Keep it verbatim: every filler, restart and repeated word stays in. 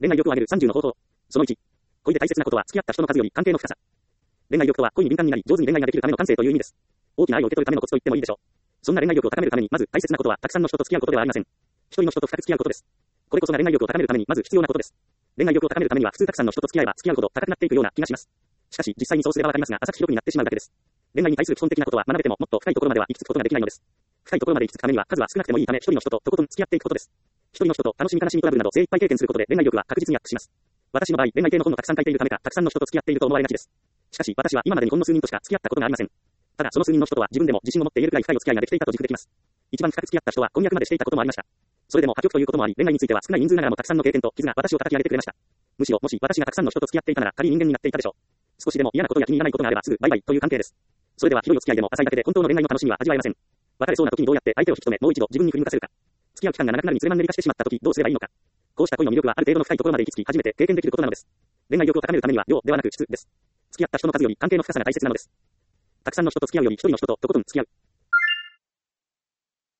恋愛欲を上げるさんじゅうの方法。そのいち。恋で大切なことは付き合った人の数より関係の深さ。恋愛欲とは恋に敏感になり上手に恋愛ができるための感性という意味です。大きな愛を受け取るためのコツと言ってもいいでしょう。そんな恋愛欲を高めるためにまず大切なことはたくさんの人と付き合うことではありません。一人の人と深く付き合うことです。これこそが恋愛欲を高めるためにまず必要なことです。恋愛欲を高めるためには普通たくさんの人と付き合えば付き合うほど高くなっていくような気がします。しかし実際にそうすればわかりますが浅く広くになってしまうだけです。恋愛に対する基本的なことは学べてももっと深いところまでは行き着くことができないのです。深いところまで行き着くためには数は少なくてもいいため一人の人ととことん付き合っていくことです。一人の人と楽しみ悲しみトラブルなど精一杯経験することで恋愛欲は確実にアップします。私の場合恋愛系の本をたくさん書いているためかたくさんの人と付き合っていると思われがちです。しかし私は今までにほんの数人としか付き合ったことがありません。ただその数人の人とは自分でも自信を持って言えるくらい深いお付き合いができていたと自負できます。一番深く付き合った人は婚約までしていたこともありました。それでも破局ということもあり恋愛については少ない人数ながらもたくさんの経験と傷が私を叩き上げてくれました。むしろもし私がたくさんの人と付き合っていたなら軽い人間になっていたでしょう。少しでも嫌なことや気に入らないことがあればすぐバイバイという関係です。それでは広いお付き合いでも浅いだけで本当の恋愛の楽しみは味わえません。別れそうな時にどうやって相手を引き止めもう一度自分に振り向かせるか。付き合う期間が長くなるにつれマンネリ化してしまった時どうすればいいのか。こうした恋の魅力はある程度の深いところまで行き着き初めて経験できることなのです。恋愛欲を高めるためには量ではなく質です。付き合った人の数より関係の深さが大切なのです。たくさんの人と付き合うより一人の人ととことん付き合う。